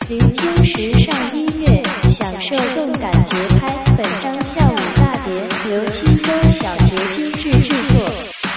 聆听时尚音乐，享受动感节拍。本张跳舞大碟由轻舟小杰精致制作。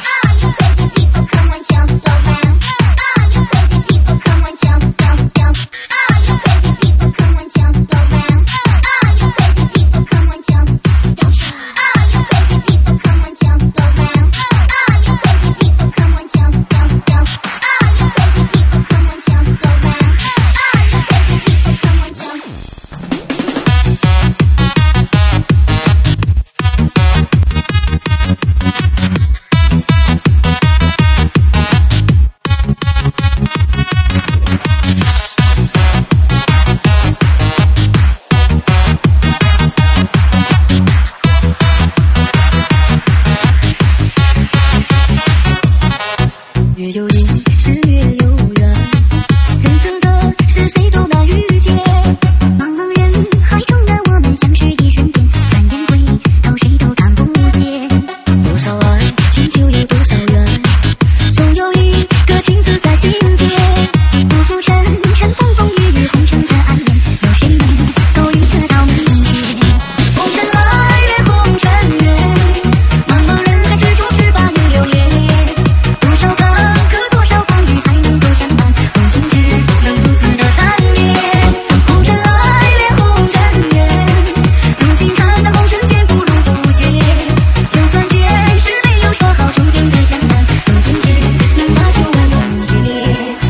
越有缘是越有缘，人生的事谁都难预见。茫茫人海中的我们相识一瞬间，转眼回头谁都看不见。多少爱情就有多少缘，总有一个情字在心间。浮浮沉沉风风雨雨红尘的暗恋，有谁能够预测到明天？红尘爱恋红尘缘，茫茫人海之中只把你留恋。多少个多少风雨才能够相伴，红尘只能独自的缠绵。红尘爱恋红尘缘，如今看那红尘间不如不见。就算前世没有说好注定的相伴，如今只能把酒问永别。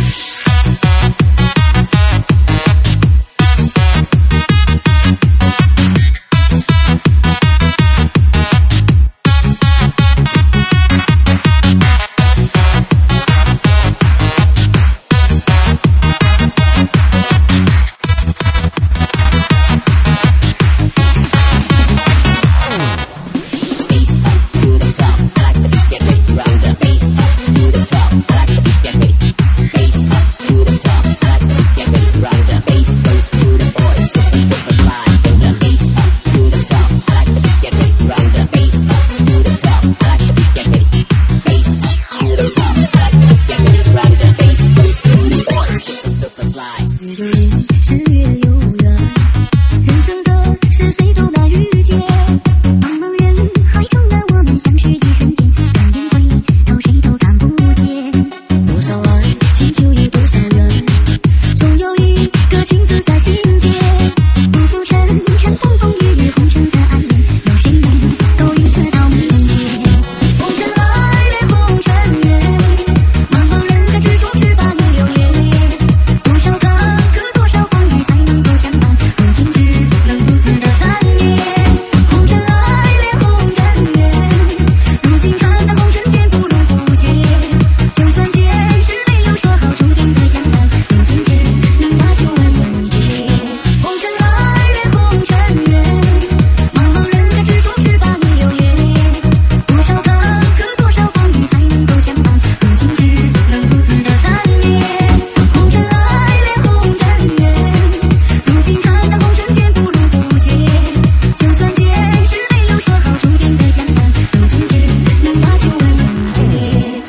越有缘是越有缘，人生的事谁都难预见。茫茫人海中的我们相识一瞬间，转眼回头谁都看不见。多少爱情就有多少缘，总有一个情字在心间。浮浮沉沉风风雨雨红尘的暗恋，有谁能够预测到明天？红尘爱恋红尘缘，茫茫人海之中只把你留恋。多少个多少风雨才能够相伴，如今只能独自的缠绵。红尘爱恋红尘缘，如今看那红尘间不如不见。就算前世没有说好注定的相伴，如今只能把酒问永别。红尘爱恋红尘缘，茫茫人海之中只把你留恋。多少个多少风雨才能够相伴，如今只能独自的缠绵。红尘爱恋红尘缘，如今看那红尘间不如不见。就算前世没有说好注定的相伴，如今只能把酒问永别。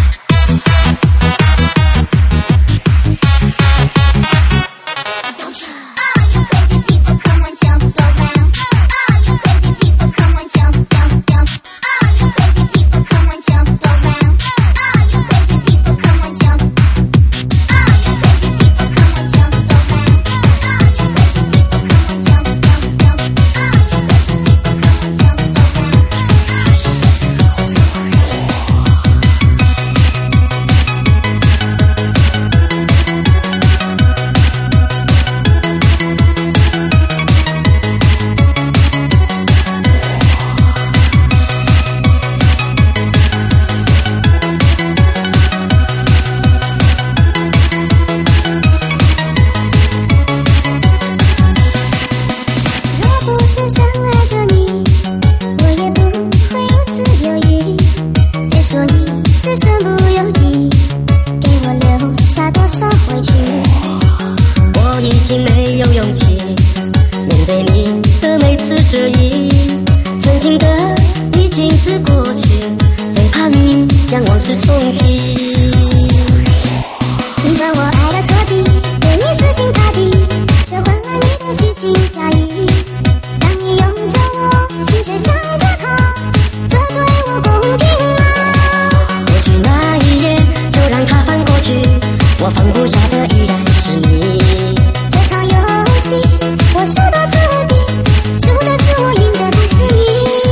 don't you 经没有勇气面对你的每次质疑，曾经的已经是过去，最怕你将往事重提。尽管我爱得彻底，对你死心塌地，却换来你的虚情假意。当你拥着我，心却想着他，这对我公平吗？过去那一夜，就让它翻过去，我放不下的依然是你。这场游戏，我输得彻底，输的是我，赢的不是你。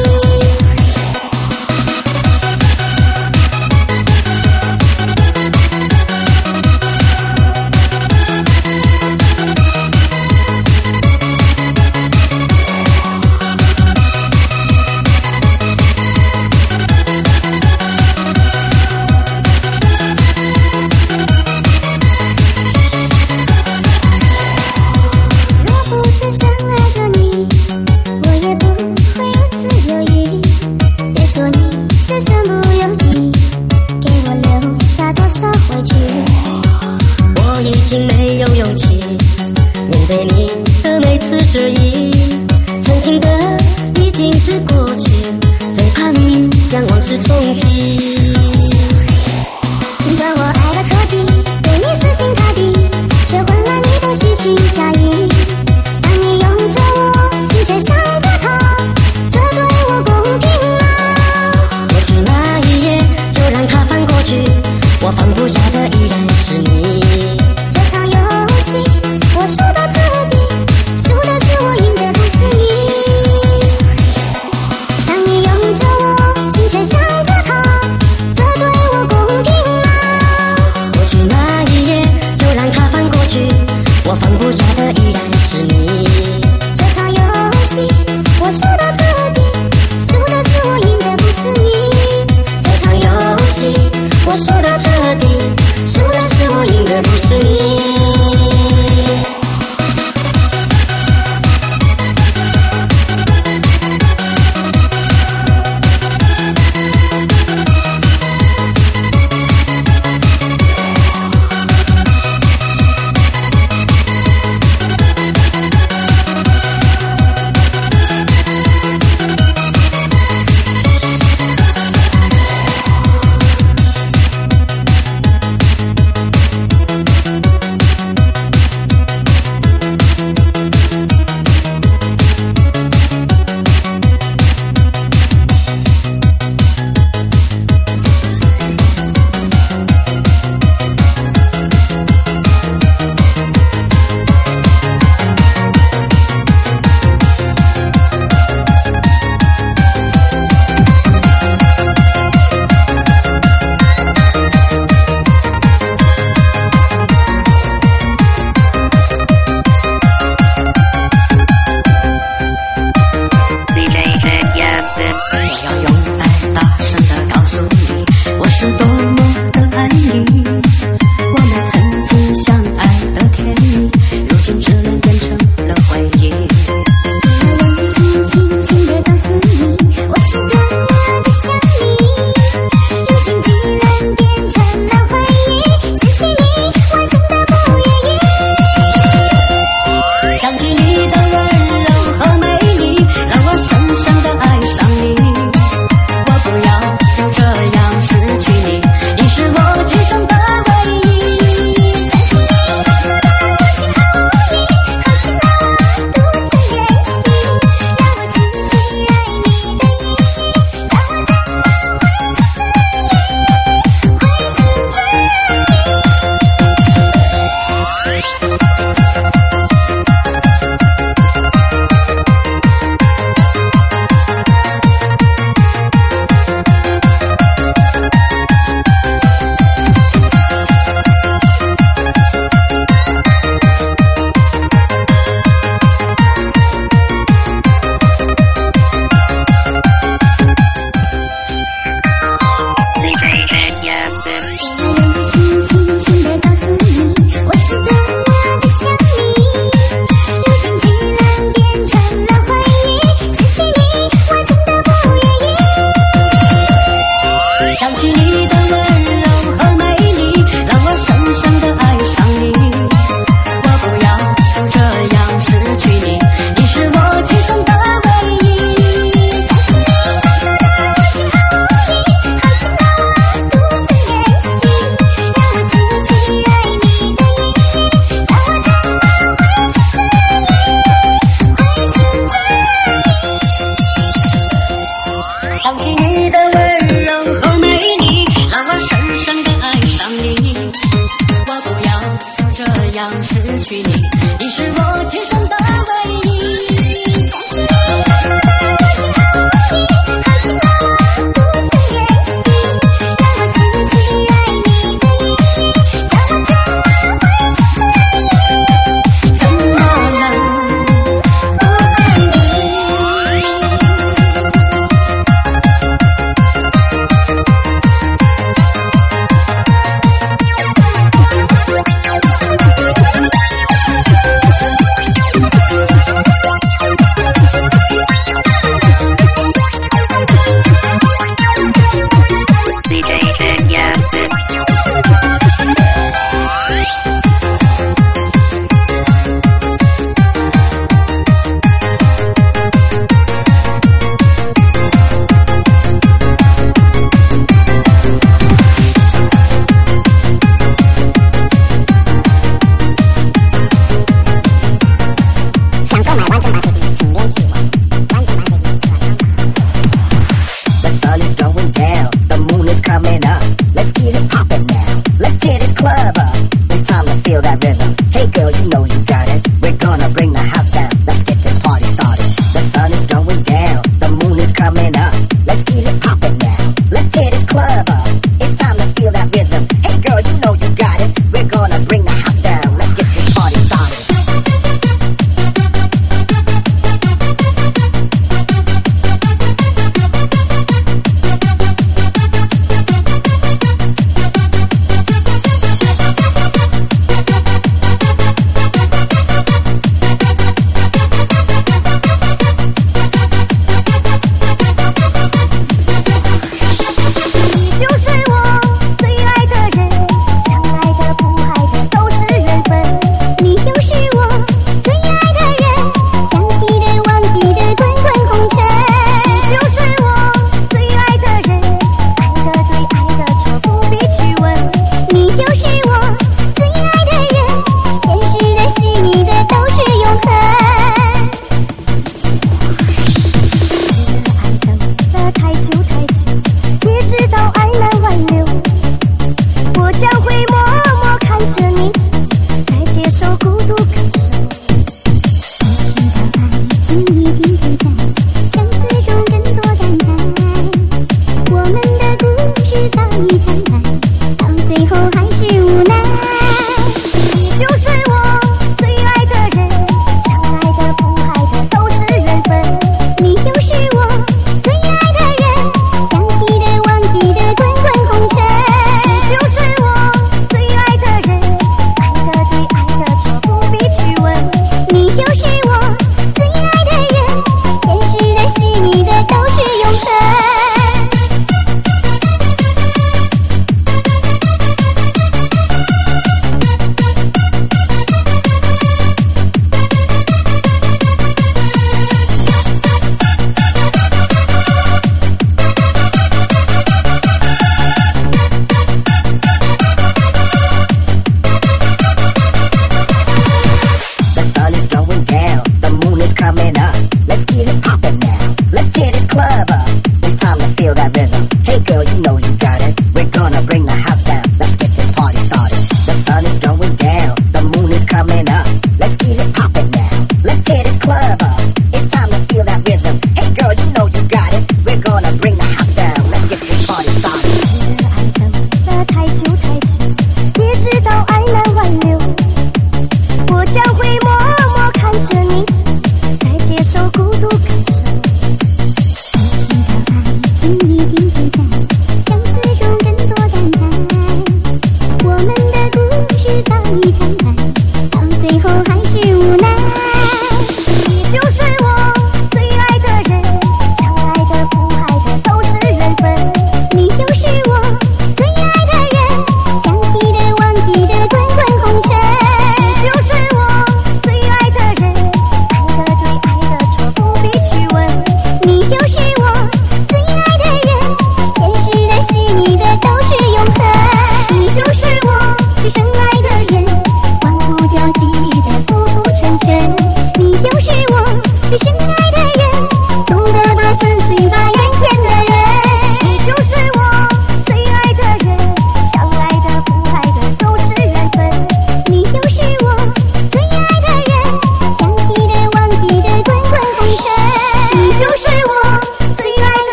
质疑，曾经的已经是过去，最怕你将往事重提。尽管我爱得彻底，对你死心塌地，却换来你的虚情假意。当你拥着我，心却想着他，这对我公平吗？过去那一夜，就让它翻过去，我放不下的依然是你。这场游戏，我输得彻底，输的是我，赢的不是你。当你拥着我，心却想着他，这对我公平吗？过去那一夜，就让它翻过去，我放不下的依然是你。这场游戏，我输得彻底，输的是我，赢的不是你。这场游戏，我输得彻底，输的是我，赢的不是你。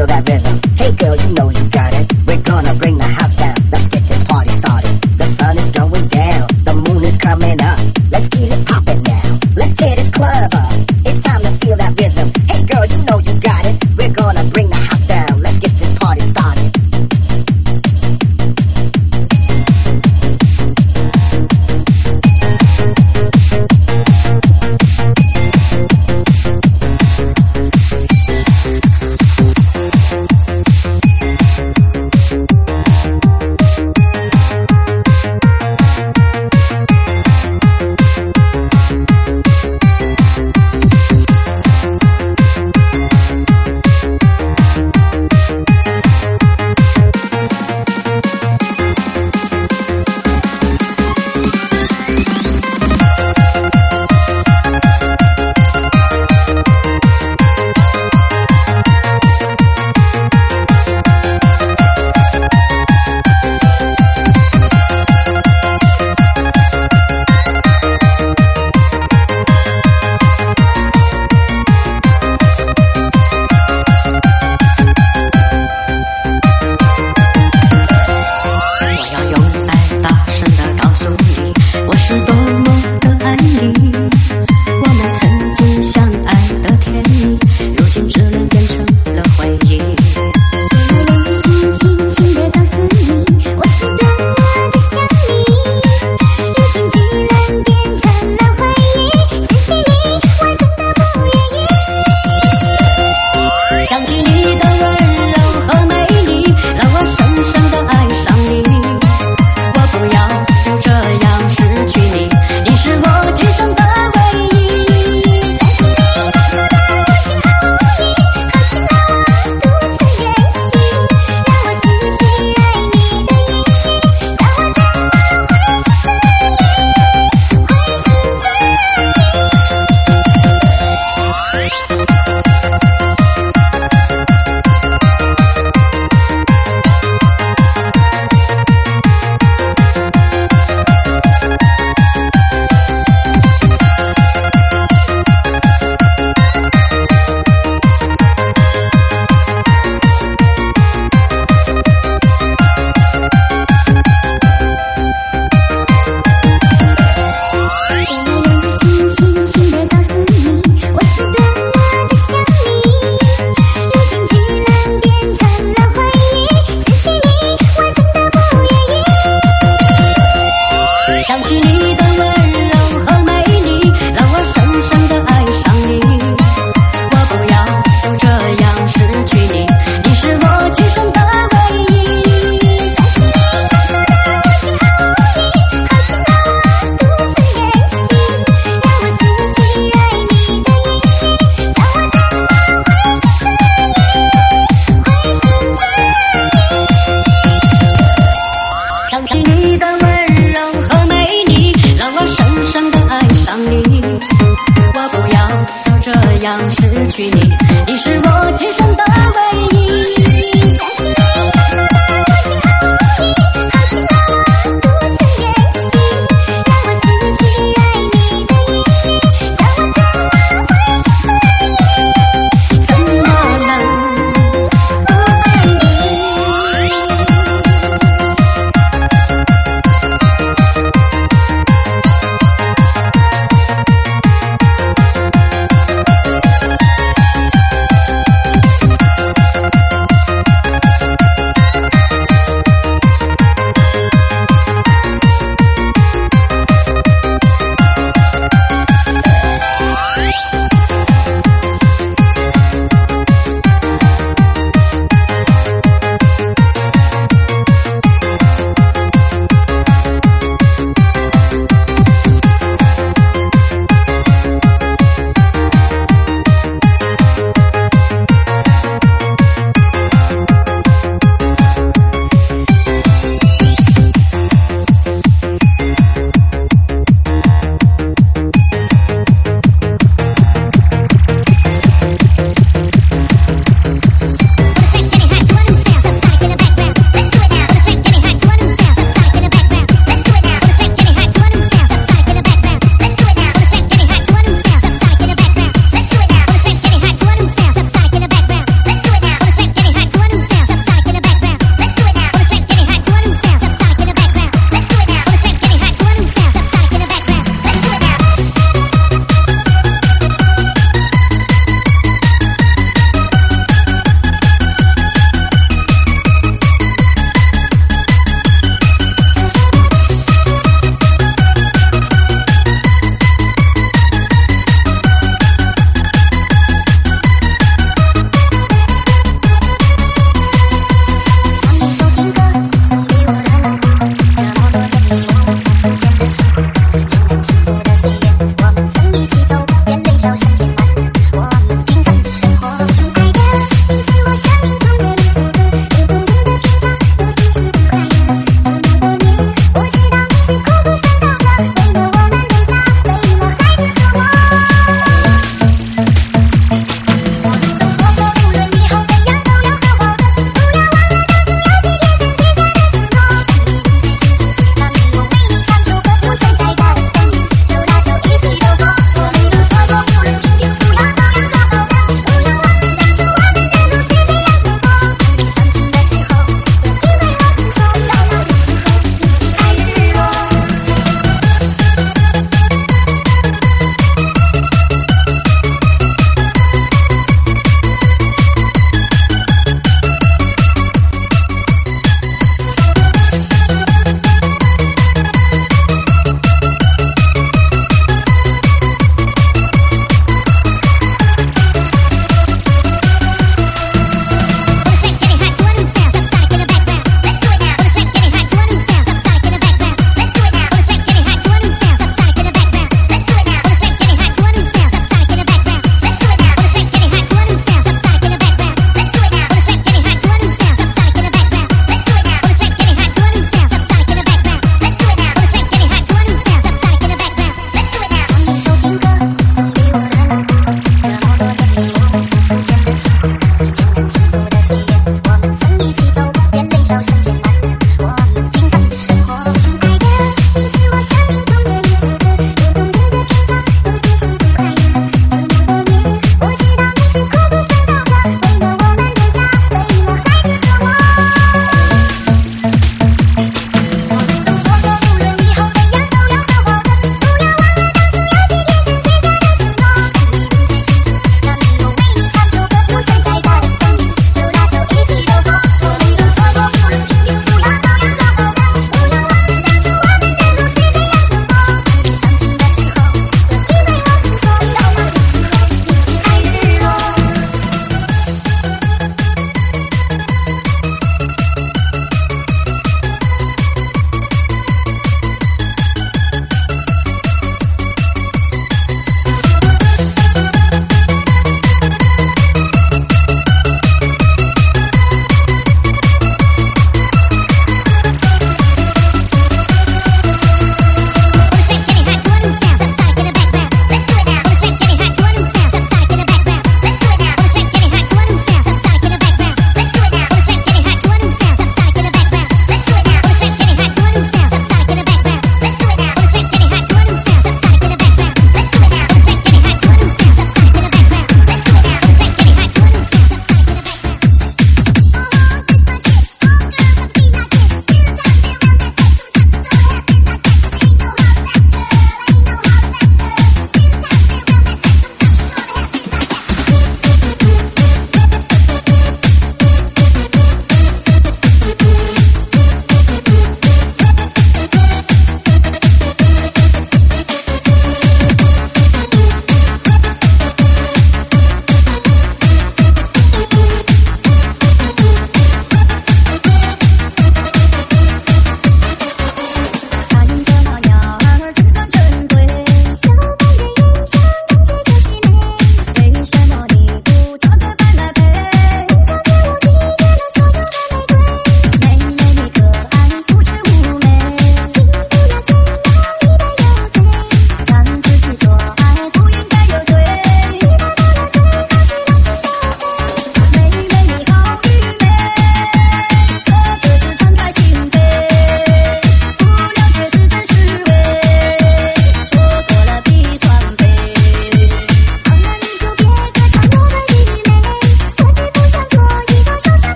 feel that rhythm. Hey girl, you know you got it. We're gonna bring the house down. Let's get this party started. The sun is going down, the moon is coming up. Let's get it poppin' now. Let's tear this club up. It's time to feel that rhythm. Hey girl, you know you got it. We're gonna bring the house down. Let's get this party started.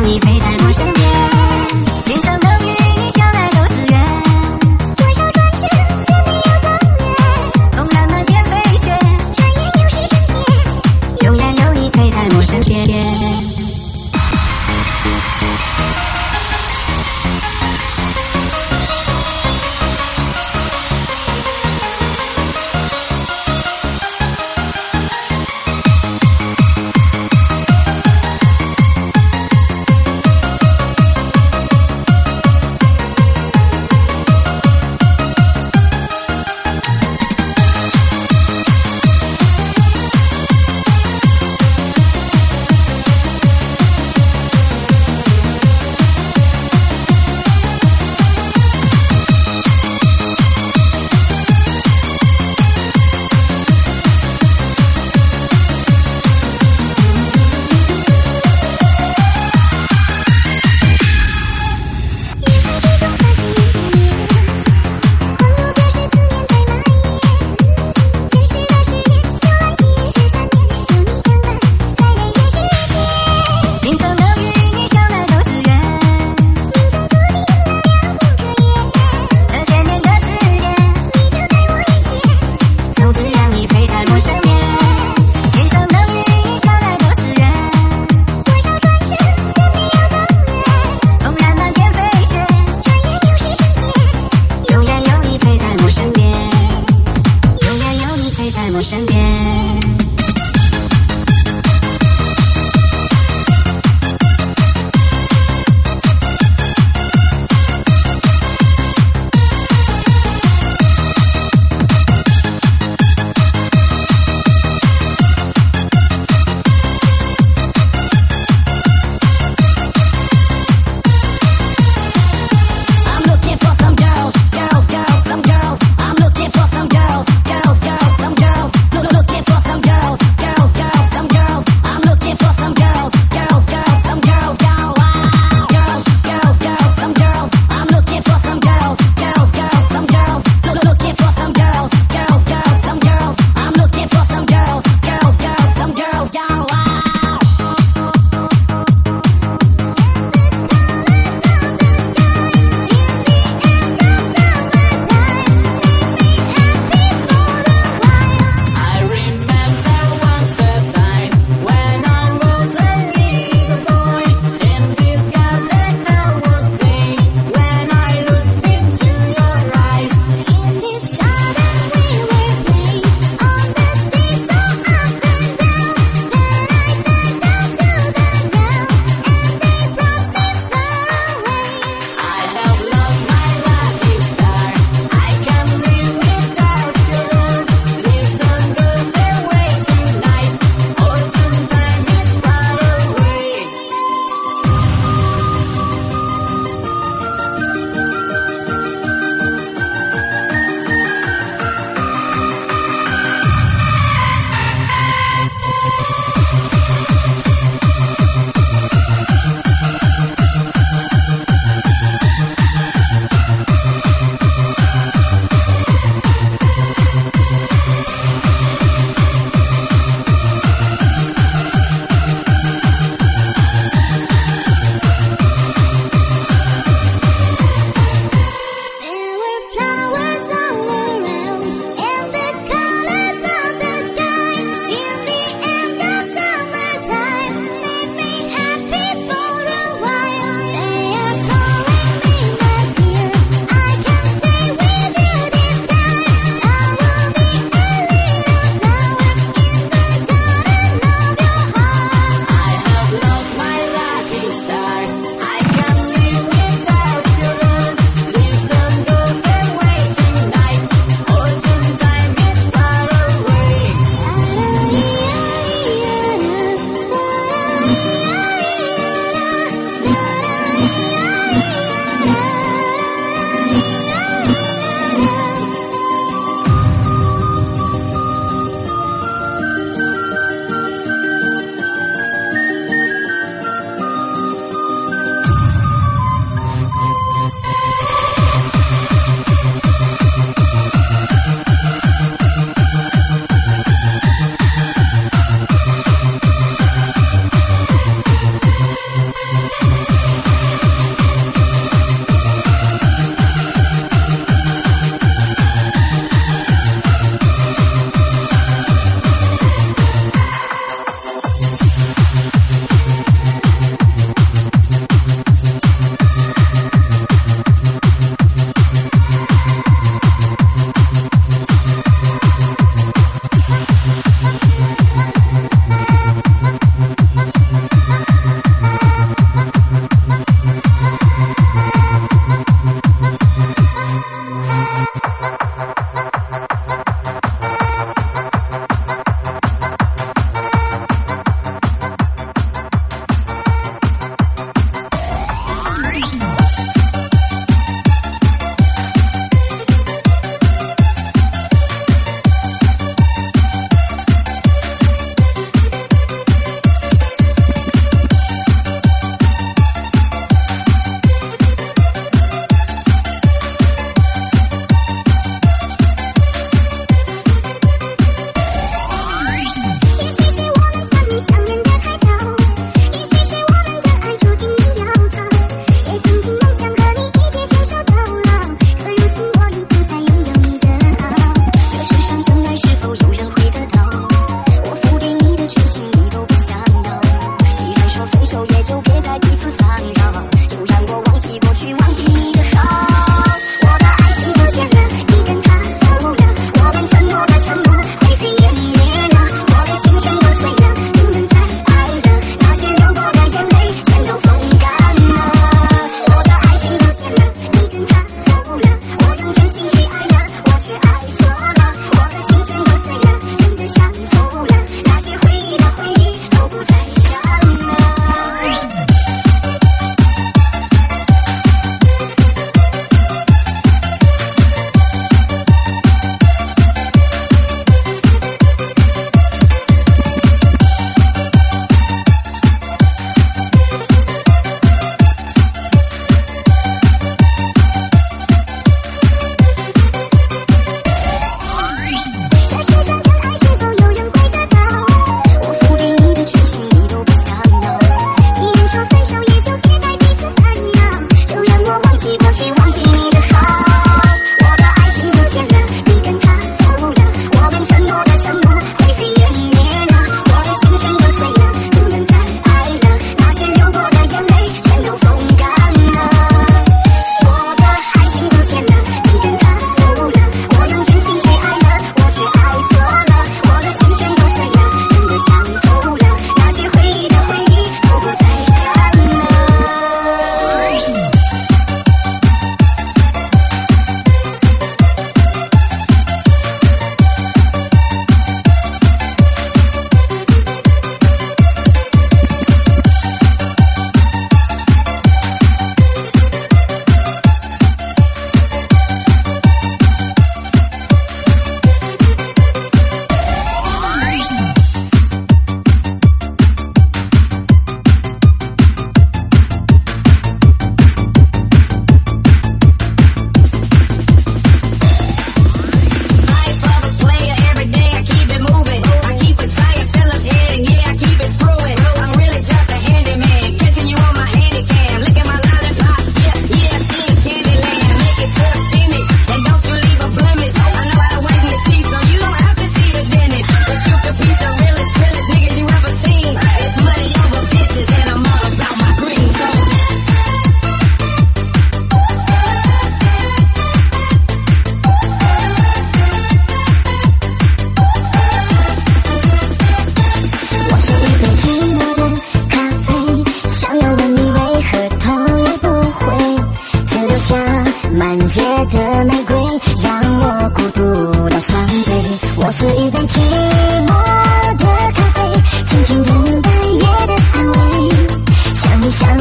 你陪在我身边，天上的与你相爱都是缘。多少转圈却没有光源，纵然漫天飞雪，转眼又是春天，永远有你陪在我身边。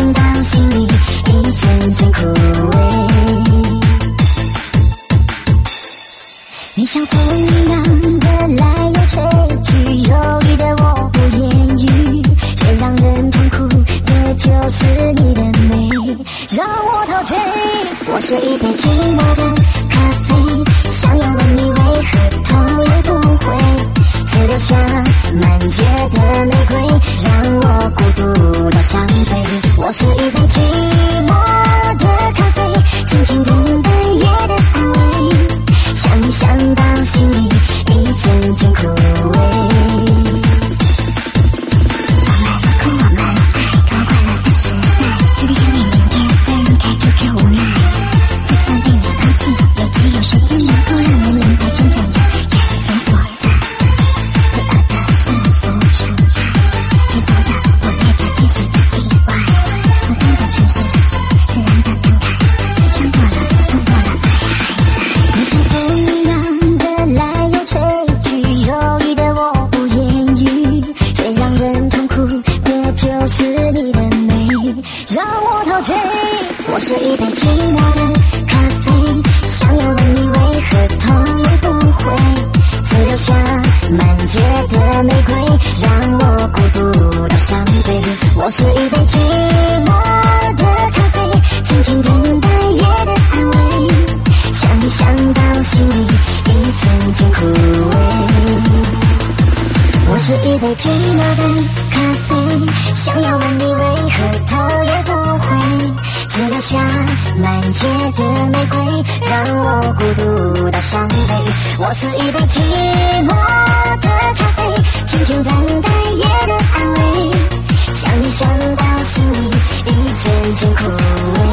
想到心里一阵阵枯萎。你像风一样的来又吹去，忧郁的我不言语，最让人痛苦的就是你的美，让我陶醉。我是一杯寂寞的咖啡，想要问你为何头也不回，只留下满街的玫瑰，让我孤独到伤悲。我是一杯寂寞的咖啡，静静等待夜的安慰，想你想到心里一阵阵枯萎。我们爱多快乐的时代，这边想念明天分开 QQ 无奈，就算被你抛弃，也只有时间能够让人明白真正的感情所在。最恶的是说不出来，幸福的我憋着惊喜的意外，孤单的城市自然的感慨，伤过了痛过了爱还在。你像风一样的来又吹去，忧郁的我不言语，最让人痛苦的就是你的美，让我陶醉。我是一杯寂寞的咖啡，想要问你为何头也不回，只留下满街的玫瑰，让我孤独到伤悲。我是一杯寂寞的咖啡，静静等待夜的安慰，想你想到心里一阵阵枯萎。我是一杯寂寞的咖啡，想要问你为何头也不回，只留下满街的玫瑰，让我孤独到伤悲。我是一杯寂寞的咖啡，静静等待夜的安慰，想你想到心里一阵阵枯萎。